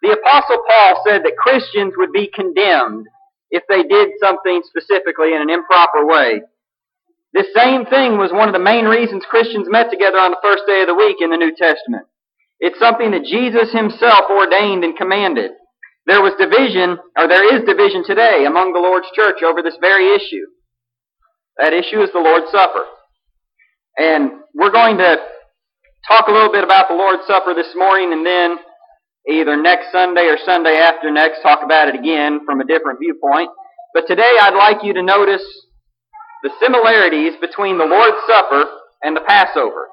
The Apostle Paul said that Christians would be condemned if they did something specifically in an improper way. This same thing was one of the main reasons Christians met together on the first day of the week in the New Testament. It's something that Jesus himself ordained and commanded. There is division today among the Lord's church over this very issue. That issue is the Lord's Supper. And we're going to talk a little bit about the Lord's Supper this morning, and then either next Sunday or Sunday after next talk about it again from a different viewpoint. But today I'd like you to notice the similarities between the Lord's Supper and the Passover.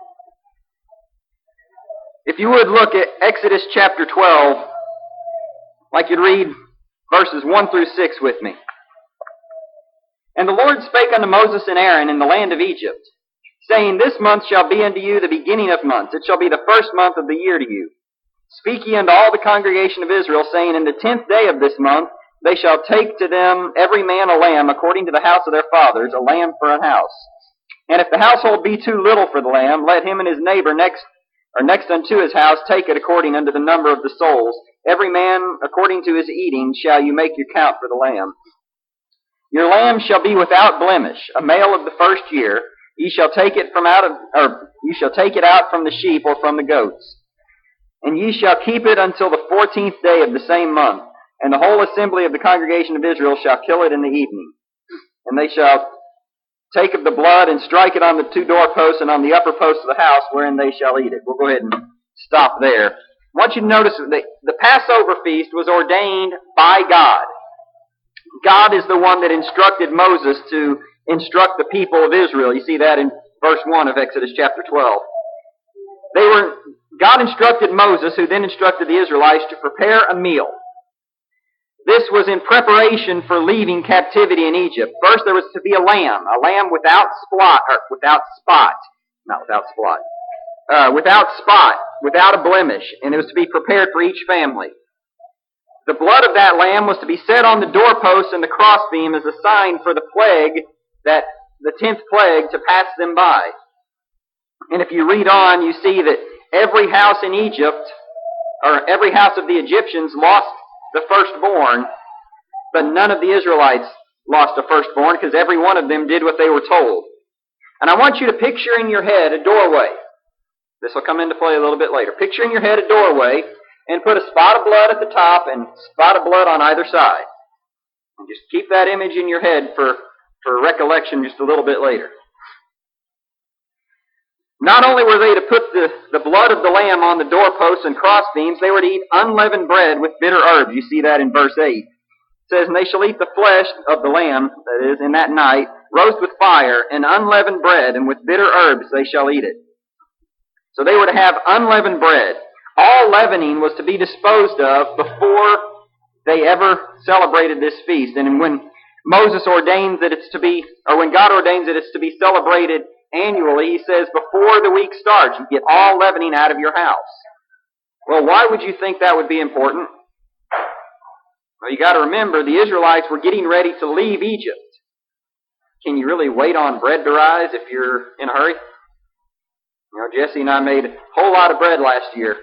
If you would look at Exodus chapter 12, I'd like you to read verses 1 through 6 with me. And the Lord spake unto Moses and Aaron in the land of Egypt, saying, This month shall be unto you the beginning of months. It shall be the first month of the year to you. Speak ye unto all the congregation of Israel, saying, In the 10th day of this month they shall take to them every man a lamb according to the house of their fathers, a lamb for an house. And if the household be too little for the lamb, let him and his neighbor next unto his house take it according unto the number of the souls. Every man according to his eating shall you make your count for the lamb. Your lamb shall be without blemish, a male of the first year. You shall take it out from the sheep or from the goats. And ye shall keep it until the 14th day of the same month. And the whole assembly of the congregation of Israel shall kill it in the evening. And they shall take of the blood and strike it on the two doorposts and on the upper posts of the house wherein they shall eat it. We'll go ahead and stop there. I want you to notice that the Passover feast was ordained by God. God is the one that instructed Moses to instruct the people of Israel. You see that in verse 1 of Exodus chapter 12. God instructed Moses, who then instructed the Israelites, to prepare a meal. This was in preparation for leaving captivity in Egypt. First, there was to be a lamb without spot, without a blemish, and it was to be prepared for each family. The blood of that lamb was to be set on the doorpost and the crossbeam as a sign for the plague, that the 10th plague, to pass them by. And if you read on, you see that every house in Egypt, or every house of the Egyptians, lost the firstborn, but none of the Israelites lost a firstborn, because every one of them did what they were told. And I want you to picture in your head a doorway. This will come into play a little bit later. Picture in your head a doorway, and put a spot of blood at the top and a spot of blood on either side. And just keep that image in your head for recollection just a little bit later. Not only were they to put the blood of the lamb on the doorposts and crossbeams, they were to eat unleavened bread with bitter herbs. You see that in verse 8. It says, And they shall eat the flesh of the lamb, that is, in that night, roast with fire, and unleavened bread, and with bitter herbs they shall eat it. So they were to have unleavened bread. All leavening was to be disposed of before they ever celebrated this feast. And when Moses ordains that it's to be, or when God ordains that it's to be celebrated annually, he says, before the week starts, you get all leavening out of your house. Well, why would you think that would be important? Well, you got to remember, the Israelites were getting ready to leave Egypt. Can you really wait on bread to rise if you're in a hurry? You know, Jesse and I made a whole lot of bread last year.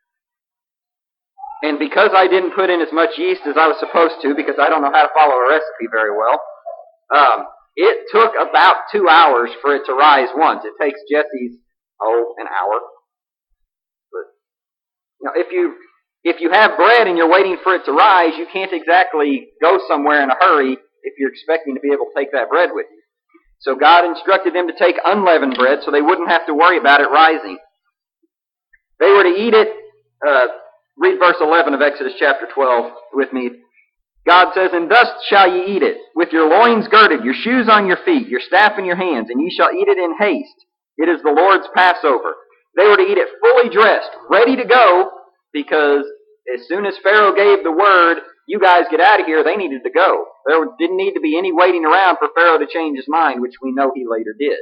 And because I didn't put in as much yeast as I was supposed to, because I don't know how to follow a recipe very well, it took about 2 hours for it to rise once. It takes Jesse's, an hour. But, you know, if you have bread and you're waiting for it to rise, you can't exactly go somewhere in a hurry if you're expecting to be able to take that bread with you. So God instructed them to take unleavened bread so they wouldn't have to worry about it rising. They were to eat it. Read verse 11 of Exodus chapter 12 with me. God says, And thus shall ye eat it, with your loins girded, your shoes on your feet, your staff in your hands, and ye shall eat it in haste. It is the Lord's Passover. They were to eat it fully dressed, ready to go, because as soon as Pharaoh gave the word, you guys get out of here, they needed to go. There didn't need to be any waiting around for Pharaoh to change his mind, which we know he later did.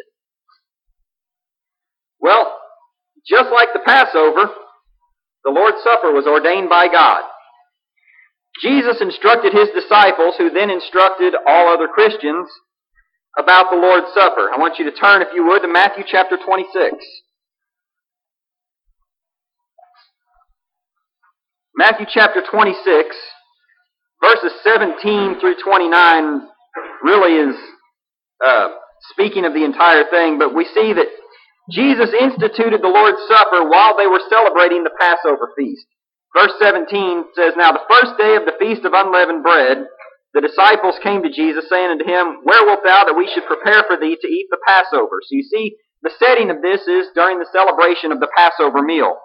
Well, just like the Passover, the Lord's Supper was ordained by God. Jesus instructed his disciples, who then instructed all other Christians, about the Lord's Supper. I want you to turn, if you would, to Matthew chapter 26. Matthew chapter 26, verses 17 through 29 really is speaking of the entire thing, but we see that Jesus instituted the Lord's Supper while they were celebrating the Passover feast. Verse 17 says, "Now the first day of the Feast of Unleavened Bread, the disciples came to Jesus, saying unto him, Where wilt thou that we should prepare for thee to eat the Passover?" So you see, the setting of this is during the celebration of the Passover meal.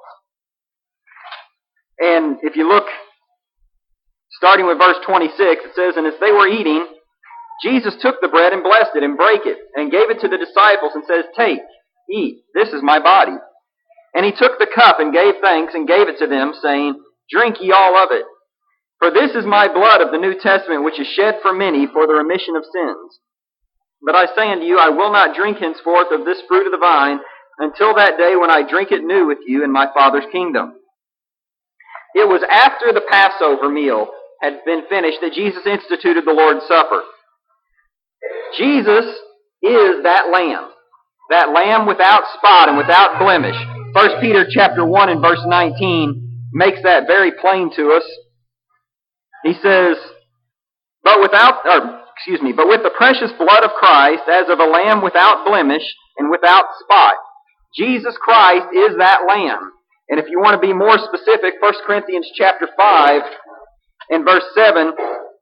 And if you look, starting with verse 26, it says, "And as they were eating, Jesus took the bread and blessed it and brake it, and gave it to the disciples, and says, Take, eat, this is my body. And he took the cup and gave thanks and gave it to them, saying, Drink ye all of it. For this is my blood of the New Testament, which is shed for many for the remission of sins. But I say unto you, I will not drink henceforth of this fruit of the vine, until that day when I drink it new with you in my Father's kingdom." It was after the Passover meal had been finished that Jesus instituted the Lord's Supper. Jesus is that lamb without spot and without blemish. 1 Peter chapter 1 and verse 19 makes that very plain to us. He says, but with the precious blood of Christ, as of a lamb without blemish and without spot. Jesus Christ is that lamb. And if you want to be more specific, 1 Corinthians chapter 5 and verse 7,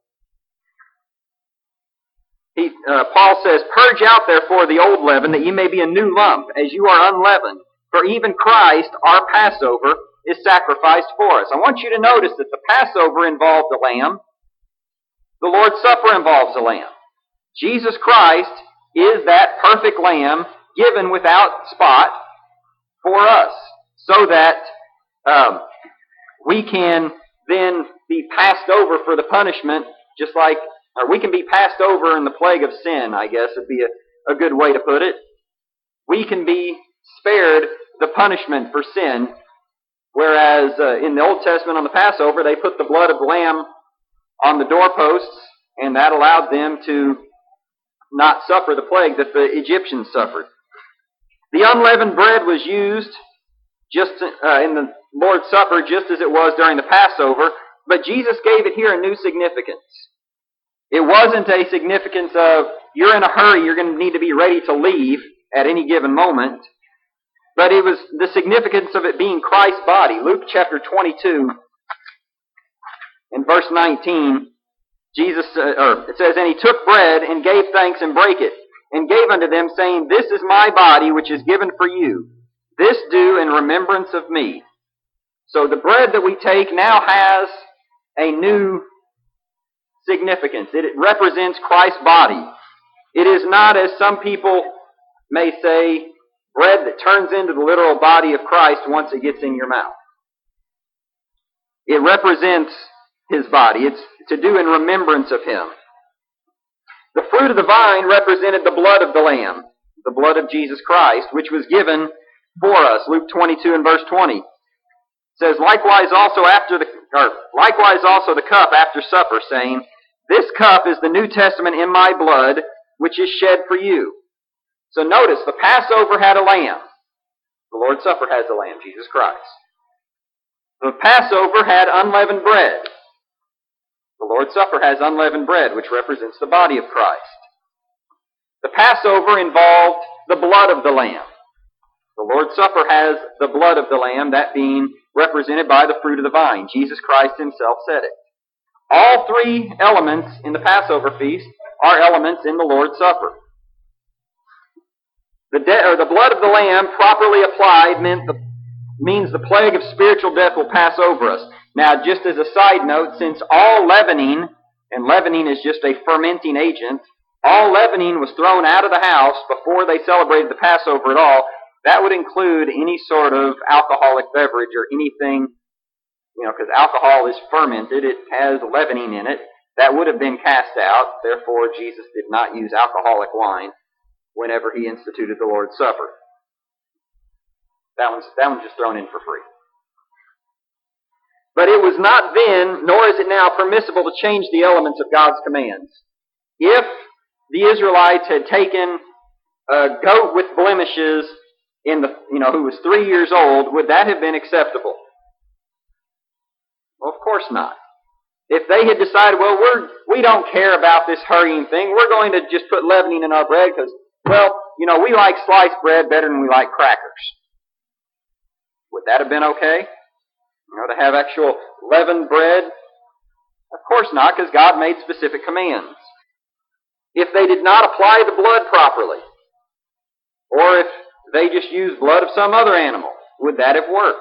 Paul says, "Purge out therefore the old leaven, that ye may be a new lump, as you are unleavened. For even Christ, our Passover, is sacrificed for us." I want you to notice that the Passover involved a lamb. The Lord's Supper involves a lamb. Jesus Christ is that perfect lamb given without spot for us, so that we can then be passed over for the punishment, just like, or we can be passed over in the plague of sin, I guess would be a good way to put it. We can be spared the punishment for sin, whereas in the Old Testament on the Passover, they put the blood of the lamb on the doorposts, and that allowed them to not suffer the plague that the Egyptians suffered. The unleavened bread was used just in the Lord's Supper, just as it was during the Passover, but Jesus gave it here a new significance. It wasn't a significance of, you're in a hurry, you're going to need to be ready to leave at any given moment, but it was the significance of it being Christ's body. Luke chapter 22 and verse 19, it says, "And he took bread and gave thanks and brake it, and gave unto them, saying, This is my body which is given for you. This do in remembrance of me." So the bread that we take now has a new significance. It represents Christ's body. It is not, as some people may say, bread that turns into the literal body of Christ once it gets in your mouth. It represents His body. It's to do in remembrance of Him. The fruit of the vine represented the blood of the Lamb, the blood of Jesus Christ, which was given for us. Luke 22 and verse 20 says, likewise also the cup after supper, saying, This cup is the New Testament in my blood, which is shed for you. So notice, the Passover had a lamb. The Lord's Supper has a lamb, Jesus Christ. The Passover had unleavened bread. The Lord's Supper has unleavened bread, which represents the body of Christ. The Passover involved the blood of the lamb. The Lord's Supper has the blood of the lamb, that being represented by the fruit of the vine. Jesus Christ Himself said it. All three elements in the Passover feast are elements in the Lord's Supper. The blood of the lamb, properly applied, means the plague of spiritual death will pass over us. Now, just as a side note, since all leavening, and leavening is just a fermenting agent, all leavening was thrown out of the house before they celebrated the Passover at all, that would include any sort of alcoholic beverage or anything, because alcohol is fermented, it has leavening in it, that would have been cast out. Therefore, Jesus did not use alcoholic wine whenever He instituted the Lord's Supper. That one's just thrown in for free. But it was not then, nor is it now, permissible to change the elements of God's commands. If the Israelites had taken a goat with blemishes who was 3 years old, would that have been acceptable? Well, of course not. If they had decided, well, we don't care about this hurrying thing, we're going to just put leavening in our bread because, well, we like sliced bread better than we like crackers. Would that have been okay? To have actual leavened bread? Of course not, because God made specific commands. If they did not apply the blood properly, or if they just used blood of some other animal, would that have worked?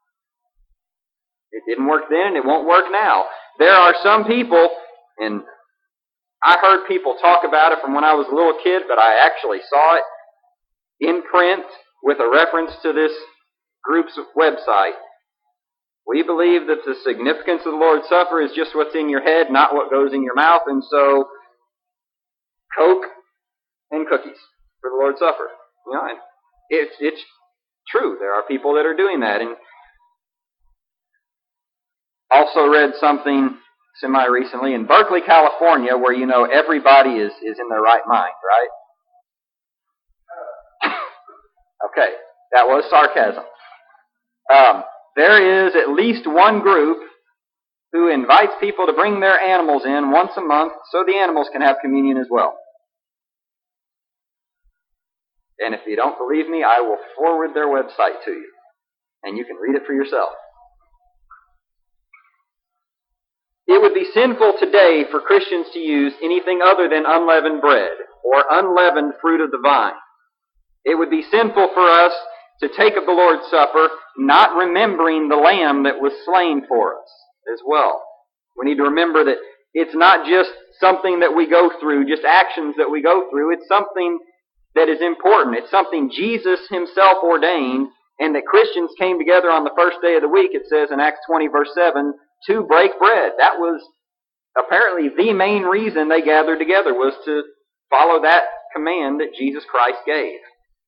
It didn't work then, and it won't work now. There are some people, and I heard people talk about it from when I was a little kid, but I actually saw it in print with a reference to this group's website. We believe that the significance of the Lord's Supper is just what's in your head, not what goes in your mouth, and so Coke and cookies for the Lord's Supper. And it's true. There are people that are doing that. And also read something semi-recently in Berkeley, California, where everybody is in their right mind, right? Okay, that was sarcasm. There is at least one group who invites people to bring their animals in once a month so the animals can have communion as well. And if you don't believe me, I will forward their website to you, and you can read it for yourself. It would be sinful today for Christians to use anything other than unleavened bread or unleavened fruit of the vine. It would be sinful for us to take of the Lord's Supper, not remembering the Lamb that was slain for us as well. We need to remember that it's not just something that we go through, just actions that we go through. It's something that is important. It's something Jesus Himself ordained, and that Christians came together on the first day of the week, it says in Acts 20, verse 7, to break bread. That was apparently the main reason they gathered together, was to follow that command that Jesus Christ gave.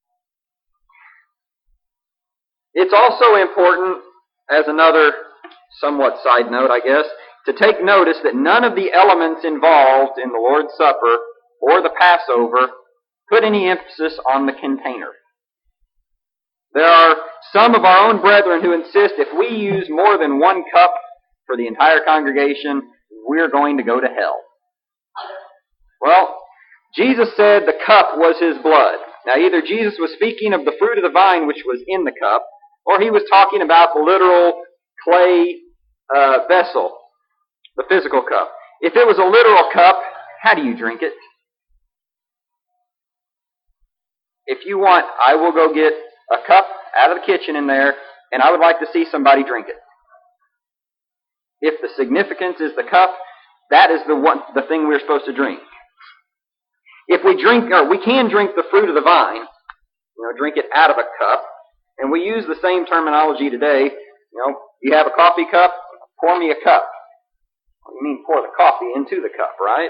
It's also important, as another somewhat side note, I guess, to take notice that none of the elements involved in the Lord's Supper or the Passover put any emphasis on the container. There are some of our own brethren who insist if we use more than one cup for the entire congregation, we're going to go to hell. Well, Jesus said the cup was His blood. Now, either Jesus was speaking of the fruit of the vine which was in the cup, or He was talking about the literal clay vessel, the physical cup. If it was a literal cup, how do you drink it? If you want, I will go get a cup out of the kitchen in there, and I would like to see somebody drink it. If the significance is the cup, that is the thing we're supposed to drink. If we can drink the fruit of the vine, drink it out of a cup, and we use the same terminology today. You have a coffee cup, pour me a cup. Well, you mean pour the coffee into the cup, right?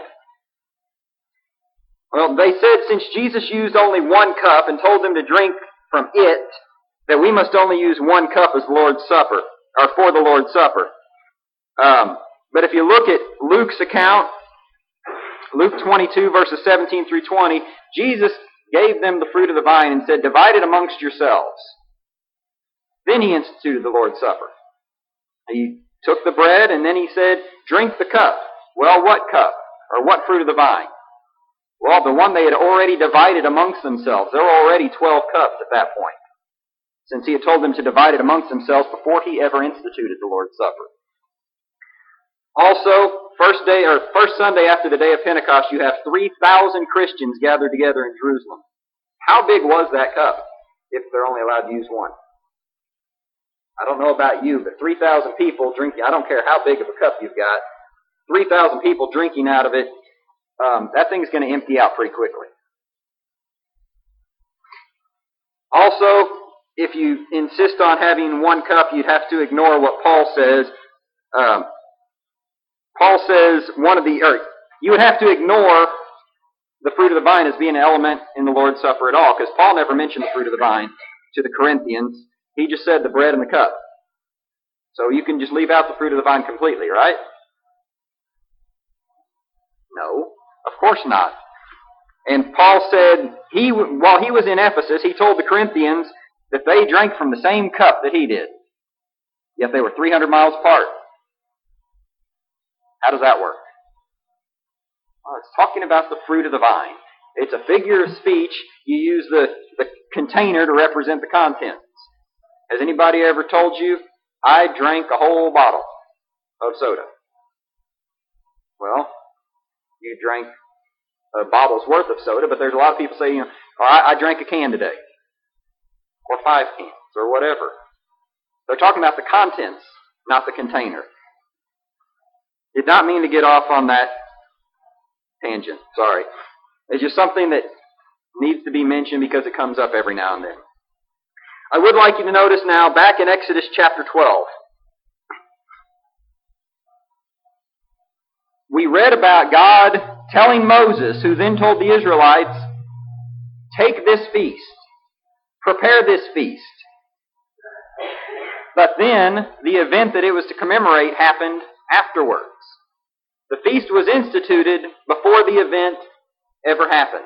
Well, they said since Jesus used only one cup and told them to drink from it, that we must only use one cup as the Lord's Supper, or for the Lord's Supper. But if you look at Luke's account, Luke 22, verses 17 through 20, Jesus gave them the fruit of the vine and said, divide it amongst yourselves. Then He instituted the Lord's Supper. He took the bread and then He said, drink the cup. Well, what cup? Or what fruit of the vine? Well, the one they had already divided amongst themselves. There were already 12 cups at that point, since He had told them to divide it amongst themselves before He ever instituted the Lord's Supper. Also, first Sunday after the day of Pentecost, you have 3,000 Christians gathered together in Jerusalem. How big was that cup, if they're only allowed to use one? I don't know about you, but 3,000 people drinking, I don't care how big of a cup you've got, 3,000 people drinking out of it, that thing's going to empty out pretty quickly. Also, if you insist on having one cup, you'd have to ignore what Paul says. Paul says you would have to ignore the fruit of the vine as being an element in the Lord's Supper at all, because Paul never mentioned the fruit of the vine to the Corinthians. He just said the bread and the cup. So you can just leave out the fruit of the vine completely, right? No, of course not. And Paul said, while he was in Ephesus, he told the Corinthians that they drank from the same cup that he did. Yet they were 300 miles apart. How does that work? Well, it's talking about the fruit of the vine. It's a figure of speech. You use the container to represent the contents. Has anybody ever told you, I drank a whole bottle of soda? Well, you drank a bottle's worth of soda, but there's a lot of people say, I drank a can today. Or 5 cans, or whatever. They're talking about the contents, not the container. Did not mean to get off on that tangent. Sorry. It's just something that needs to be mentioned because it comes up every now and then. I would like you to notice now, back in Exodus chapter 12, we read about God telling Moses, who then told the Israelites, take this feast, prepare this feast. But then, the event that it was to commemorate happened afterwards. The feast was instituted before the event ever happened.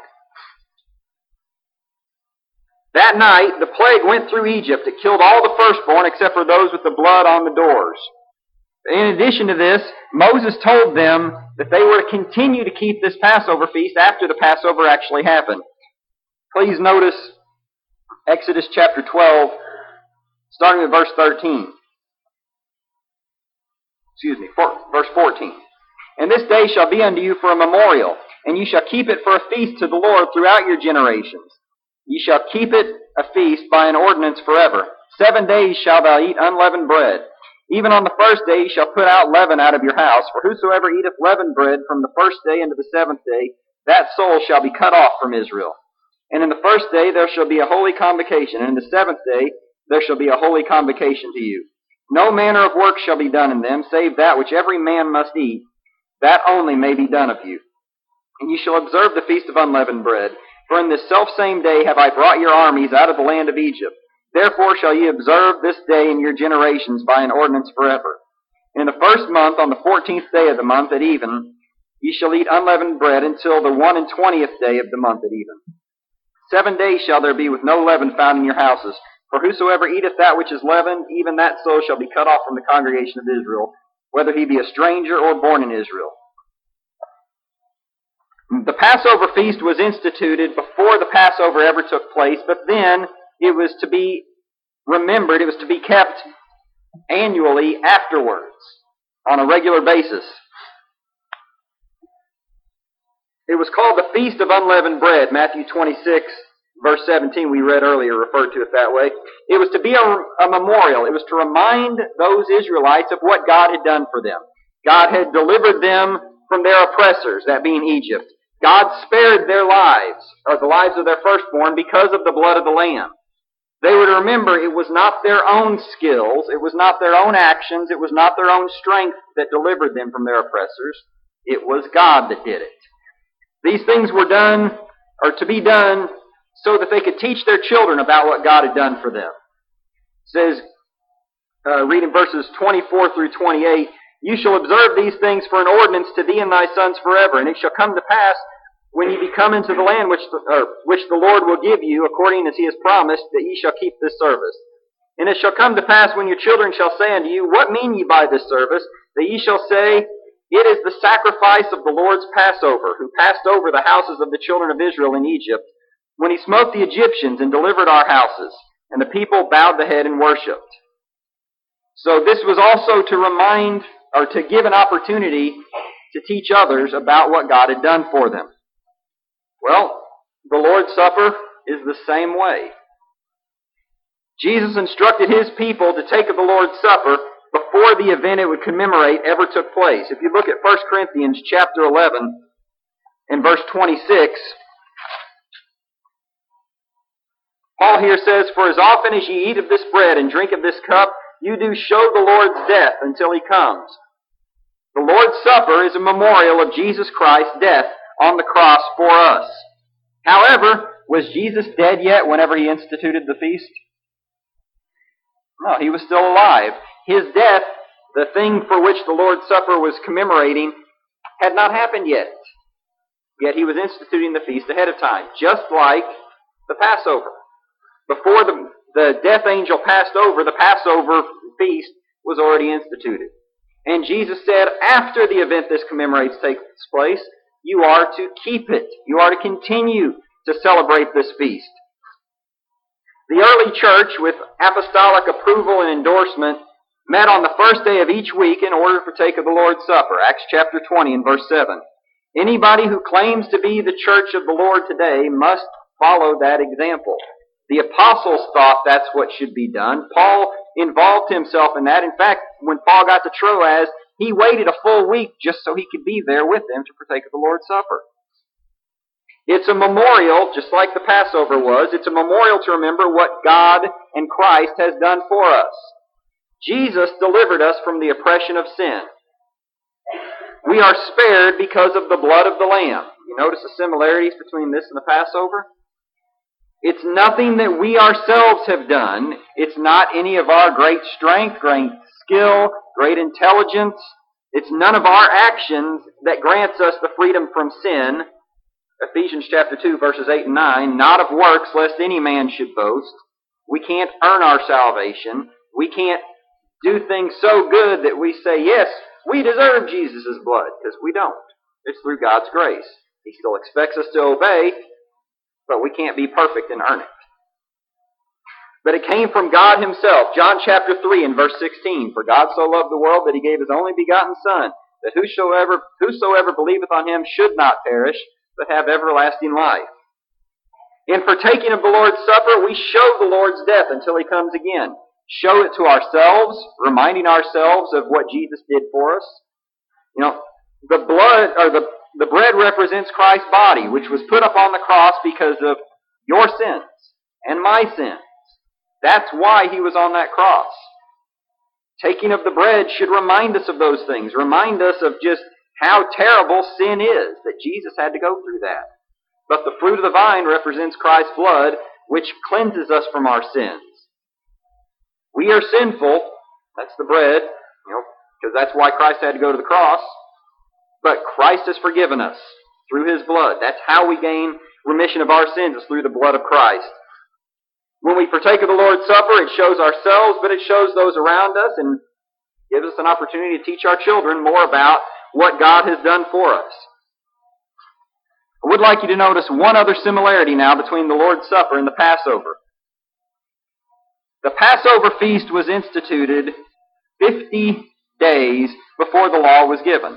That night, the plague went through Egypt. It killed all the firstborn except for those with the blood on the doors. In addition to this, Moses told them that they were to continue to keep this Passover feast after the Passover actually happened. Please notice Exodus chapter 12, starting with verse 13. Verse 14. And this day shall be unto you for a memorial, and you shall keep it for a feast to the Lord throughout your generations. Ye shall keep it a feast by an ordinance forever. 7 days shalt thou eat unleavened bread. Even on the first day ye shall put out leaven out of your house. For whosoever eateth leavened bread from the first day unto the 7th day, that soul shall be cut off from Israel. And in the first day there shall be a holy convocation, and in the 7th day there shall be a holy convocation to you. No manner of work shall be done in them, save that which every man must eat. That only may be done of you. And ye shall observe the feast of unleavened bread. For in this selfsame day have I brought your armies out of the land of Egypt. Therefore shall ye observe this day in your generations by an ordinance forever. In the first month, on the 14th day of the month at even, ye shall eat unleavened bread until the 21st day of the month at even. 7 days shall there be with no leaven found in your houses. For whosoever eateth that which is leavened, even that soul shall be cut off from the congregation of Israel, whether he be a stranger or born in Israel. The Passover feast was instituted before the Passover ever took place, but then it was to be remembered, it was to be kept annually afterwards, on a regular basis. It was called the Feast of Unleavened Bread. Matthew 26, verse 17, we read earlier, referred to it that way. It was to be a memorial. It was to remind those Israelites of what God had done for them. God had delivered them from their oppressors, that being Egypt. God spared their lives, or the lives of their firstborn, because of the blood of the Lamb. They were to remember it was not their own skills, it was not their own actions, it was not their own strength that delivered them from their oppressors. It was God that did it. These things were done, or to be done, so that they could teach their children about what God had done for them. It says, reading verses 24 through 28, you shall observe these things for an ordinance to thee and thy sons forever, and it shall come to pass, when ye be come into the land which the Lord will give you, according as he has promised, that ye shall keep this service. And it shall come to pass, when your children shall say unto you, what mean ye by this service? That ye shall say, it is the sacrifice of the Lord's Passover, who passed over the houses of the children of Israel in Egypt, when he smote the Egyptians and delivered our houses. And the people bowed the head and worshipped. So this was also to remind, or to give an opportunity to teach others about what God had done for them. Well, the Lord's Supper is the same way. Jesus instructed his people to take of the Lord's Supper before the event it would commemorate ever took place. If you look at 1 Corinthians chapter 11 and verse 26, Paul here says, for as often as ye eat of this bread and drink of this cup, you do show the Lord's death until he comes. The Lord's Supper is a memorial of Jesus Christ's death on the cross for us. However, was Jesus dead yet whenever he instituted the feast? No, he was still alive. His death, the thing for which the Lord's Supper was commemorating, had not happened yet. Yet he was instituting the feast ahead of time, just like the Passover. Before the death angel passed over, the Passover feast was already instituted. And Jesus said, after the event this commemorates takes place, you are to keep it. You are to continue to celebrate this feast. The early church, with apostolic approval and endorsement, met on the first day of each week in order to partake of the Lord's Supper. Acts chapter 20 and verse 7. Anybody who claims to be the church of the Lord today must follow that example. The apostles thought that's what should be done. Paul involved himself in that. In fact, when Paul got to Troas, he waited a full week just so he could be there with them to partake of the Lord's Supper. It's a memorial, just like the Passover was. It's a memorial to remember what God and Christ has done for us. Jesus delivered us from the oppression of sin. We are spared because of the blood of the Lamb. You notice the similarities between this and the Passover? It's nothing that we ourselves have done. It's not any of our great strength, great skill, great intelligence. It's none of our actions that grants us the freedom from sin. Ephesians chapter 2, verses 8 and 9, not of works, lest any man should boast. We can't earn our salvation. We can't do things so good that we say, yes, we deserve Jesus' blood, because we don't. It's through God's grace. He still expects us to obey, but we can't be perfect and earn it. But it came from God Himself. John chapter 3 and verse 16, for God so loved the world that He gave His only begotten Son, that whosoever believeth on Him should not perish, but have everlasting life. In partaking of the Lord's Supper, we show the Lord's death until He comes again. Show it to ourselves, reminding ourselves of what Jesus did for us. You know, the blood, or the bread represents Christ's body, which was put up on the cross because of your sins and my sins. That's why He was on that cross. Taking of the bread should remind us of those things, remind us of just how terrible sin is, that Jesus had to go through that. But the fruit of the vine represents Christ's blood, which cleanses us from our sins. We are sinful, that's the bread, because that's why Christ had to go to the cross. But Christ has forgiven us through His blood. That's how we gain remission of our sins, is through the blood of Christ. When we partake of the Lord's Supper, it shows ourselves, but it shows those around us and gives us an opportunity to teach our children more about what God has done for us. I would like you to notice one other similarity now between the Lord's Supper and the Passover. The Passover feast was instituted 50 days before the law was given.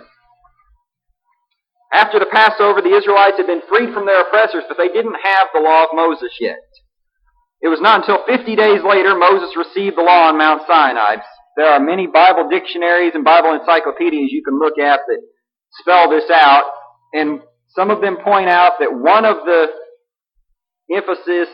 After the Passover, the Israelites had been freed from their oppressors, but they didn't have the law of Moses yet. It was not until 50 days later Moses received the law on Mount Sinai. There are many Bible dictionaries and Bible encyclopedias you can look at that spell this out, and some of them point out that one of the emphases,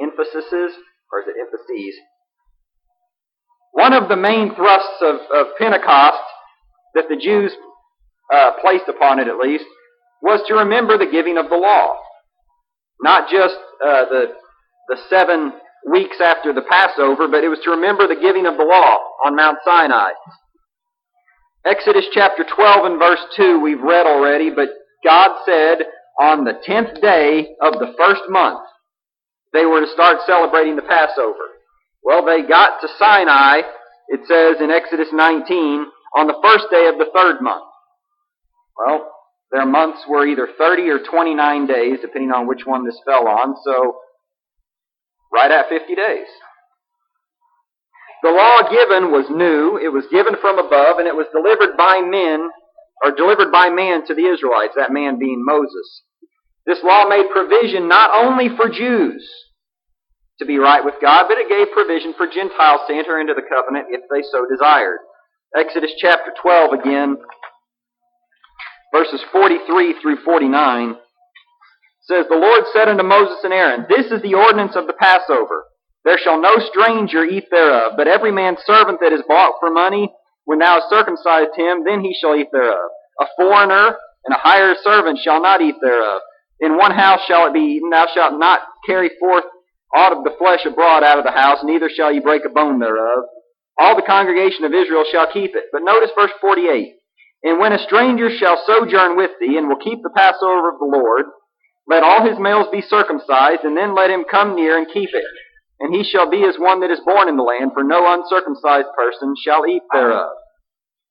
one of the main thrusts of Pentecost that the Jews placed upon it at least, was to remember the giving of the law. Not just the 7 weeks after the Passover, but it was to remember the giving of the law on Mount Sinai. Exodus chapter 12 and verse 2 we've read already, but God said on the 10th day of the first month they were to start celebrating the Passover. Well, they got to Sinai, it says in Exodus 19, on the first day of the 3rd month. Well, their months were either 30 or 29 days, depending on which one this fell on, so right at 50 days. The law given was new, it was given from above, and it was delivered by man to the Israelites, that man being Moses. This law made provision not only for Jews to be right with God, but it gave provision for Gentiles to enter into the covenant if they so desired. Exodus chapter 12 again, verses 43 through 49, says, The Lord said unto Moses and Aaron, This is the ordinance of the Passover. There shall no stranger eat thereof, but every man's servant that is bought for money, when thou hast circumcised him, then he shall eat thereof. A foreigner and a hired servant shall not eat thereof. In one house shall it be eaten. Thou shalt not carry forth aught of the flesh abroad out of the house, neither shall ye break a bone thereof. All the congregation of Israel shall keep it. But notice verse 48. And when a stranger shall sojourn with thee, and will keep the Passover of the Lord, let all his males be circumcised, and then let him come near and keep it. And he shall be as one that is born in the land, for no uncircumcised person shall eat thereof.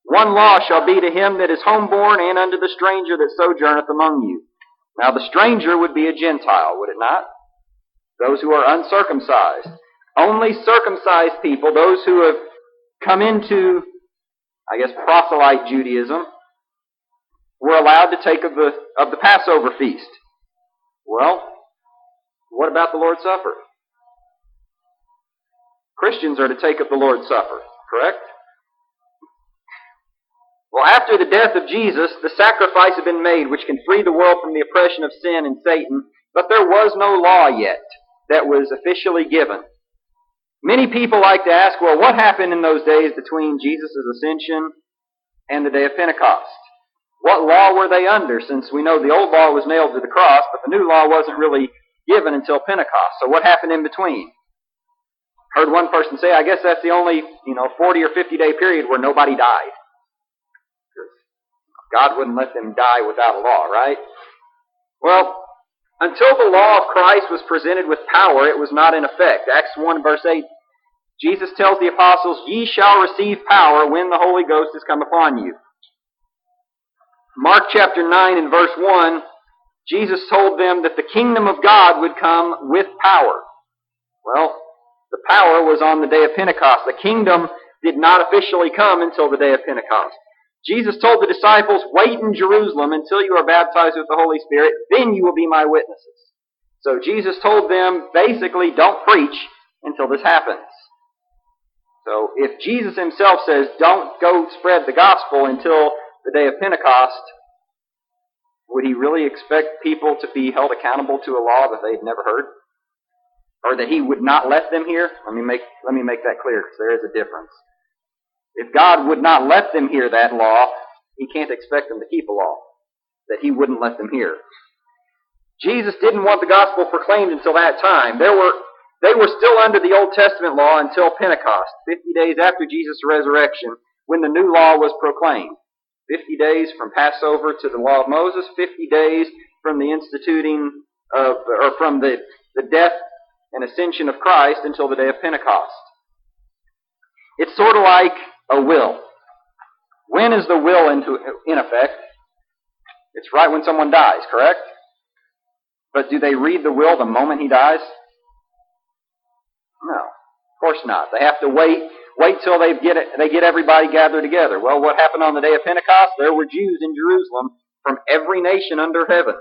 One law shall be to him that is homeborn and unto the stranger that sojourneth among you. Now the stranger would be a Gentile, would it not? Those who are uncircumcised. Only circumcised people, those who have come into, proselyte Judaism, were allowed to take of the Passover feast. Well, what about the Lord's Supper? Christians are to take of the Lord's Supper, correct? Well, after the death of Jesus, the sacrifice had been made which can free the world from the oppression of sin and Satan, but there was no law yet that was officially given. Many people like to ask, well, what happened in those days between Jesus' ascension and the day of Pentecost? What law were they under, since we know the old law was nailed to the cross, but the new law wasn't really given until Pentecost. So what happened in between? Heard one person say, I guess that's the only 40 or 50 day period where nobody died. God wouldn't let them die without a law, right? Well, until the law of Christ was presented with power, it was not in effect. Acts 1 verse 8, Jesus tells the apostles, ye shall receive power when the Holy Ghost has come upon you. Mark chapter 9 and verse 1, Jesus told them that the kingdom of God would come with power. Well, the power was on the day of Pentecost. The kingdom did not officially come until the day of Pentecost. Jesus told the disciples, wait in Jerusalem until you are baptized with the Holy Spirit, then you will be my witnesses. So Jesus told them, basically, don't preach until this happens. So if Jesus himself says, don't go spread the gospel until the day of Pentecost, would he really expect people to be held accountable to a law that they'd never heard? Or that he would not let them hear? Let me make that clear, because there is a difference. If God would not let them hear that law, he can't expect them to keep a law that he wouldn't let them hear. Jesus didn't want the gospel proclaimed until that time. They were still under the Old Testament law until Pentecost, 50 days after Jesus' resurrection, when the new law was proclaimed. 50 days from Passover to the law of Moses, 50 days from the instituting of, or from the death and ascension of Christ until the day of Pentecost. It's sort of like a will. When is the will in effect? It's right when someone dies, correct? But do they read the will the moment he dies? No, of course not. They have to wait till they get everybody gathered together. Well, what happened on the day of Pentecost? There were Jews in Jerusalem from every nation under heaven.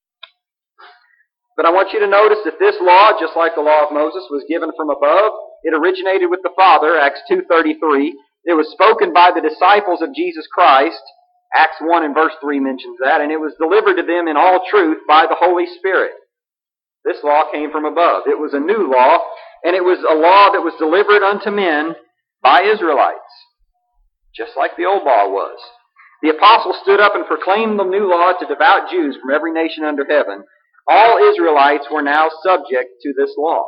But I want you to notice that this law, just like the law of Moses, was given from above. It originated with the Father, Acts 2:33. It was spoken by the disciples of Jesus Christ, Acts 1 and verse 3 mentions that, and it was delivered to them in all truth by the Holy Spirit. This law came from above. It was a new law, and it was a law that was delivered unto men by Israelites, just like the old law was. The apostles stood up and proclaimed the new law to devout Jews from every nation under heaven. All Israelites were now subject to this law.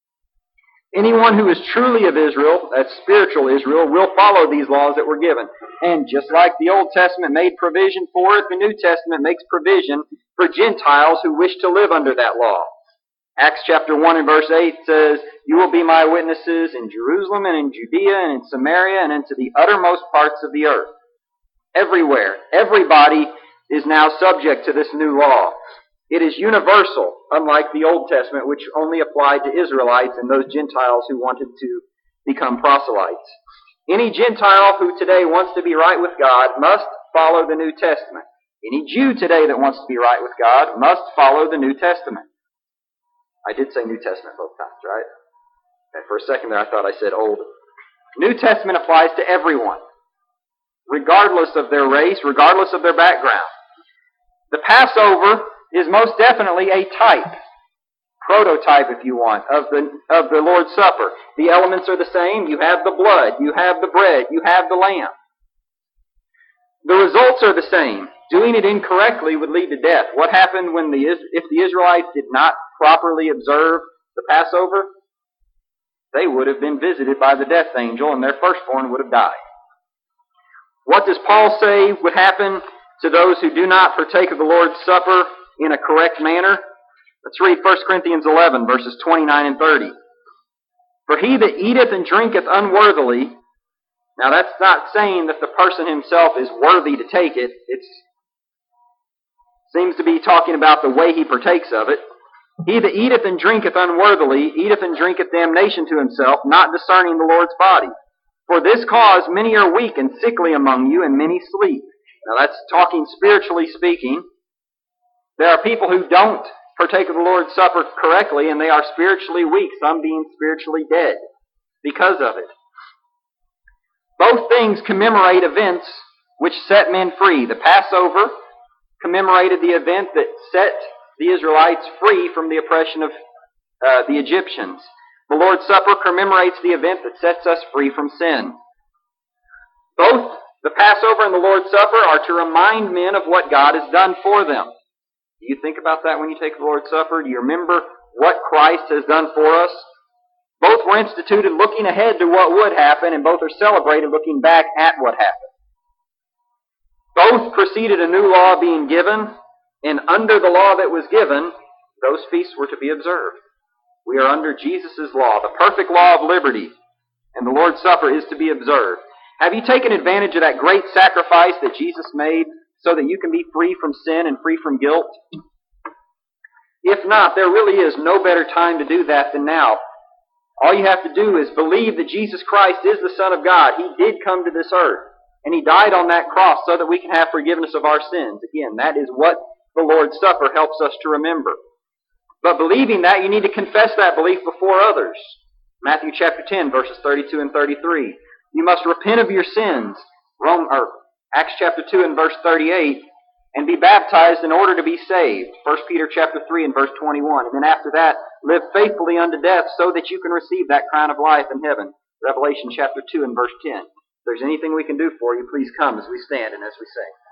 Anyone who is truly of Israel, that's spiritual Israel, will follow these laws that were given. And just like the Old Testament made provision for it, the New Testament makes provision for Gentiles who wish to live under that law. Acts chapter 1 and verse 8 says, you will be my witnesses in Jerusalem and in Judea and in Samaria and into the uttermost parts of the earth. Everywhere. Everybody is now subject to this new law. It is universal, unlike the Old Testament, which only applied to Israelites and those Gentiles who wanted to become proselytes. Any Gentile who today wants to be right with God must follow the New Testament. Any Jew today that wants to be right with God must follow the New Testament. I did say New Testament both times, right? And for a second there I thought I said Old. New Testament applies to everyone, regardless of their race, regardless of their background. The Passover is most definitely a type, prototype if you want, of the Lord's Supper. The elements are the same. You have the blood, you have the bread, you have the lamb. The results are the same. Doing it incorrectly would lead to death. What happened if the Israelites did not properly observe the Passover? They would have been visited by the death angel and their firstborn would have died. What does Paul say would happen to those who do not partake of the Lord's Supper in a correct manner? Let's read 1 Corinthians 11, verses 29 and 30. For he that eateth and drinketh unworthily... Now that's not saying that the person himself is worthy to take it. It seems to be talking about the way he partakes of it. He that eateth and drinketh unworthily, eateth and drinketh damnation to himself, not discerning the Lord's body. For this cause many are weak and sickly among you, and many sleep. Now that's talking spiritually speaking. There are people who don't partake of the Lord's Supper correctly, and they are spiritually weak, some being spiritually dead because of it. Both things commemorate events which set men free. The Passover commemorated the event that set the Israelites free from the oppression of the Egyptians. The Lord's Supper commemorates the event that sets us free from sin. Both the Passover and the Lord's Supper are to remind men of what God has done for them. Do you think about that when you take the Lord's Supper? Do you remember what Christ has done for us? Both were instituted looking ahead to what would happen, and both are celebrated looking back at what happened. Both preceded a new law being given, and under the law that was given, those feasts were to be observed. We are under Jesus' law, the perfect law of liberty, and the Lord's Supper is to be observed. Have you taken advantage of that great sacrifice that Jesus made so that you can be free from sin and free from guilt? If not, there really is no better time to do that than now. All you have to do is believe that Jesus Christ is the Son of God. He did come to this earth, and He died on that cross so that we can have forgiveness of our sins. Again, that is what the Lord's Supper helps us to remember. But believing that, you need to confess that belief before others. Matthew chapter 10, verses 32 and 33. You must repent of your sins. Acts chapter 2 and verse 38. And be baptized in order to be saved. 1 Peter chapter 3 and verse 21. And then after that, live faithfully unto death so that you can receive that crown of life in heaven. Revelation chapter 2 and verse 10. If there's anything we can do for you, please come as we stand and as we sing.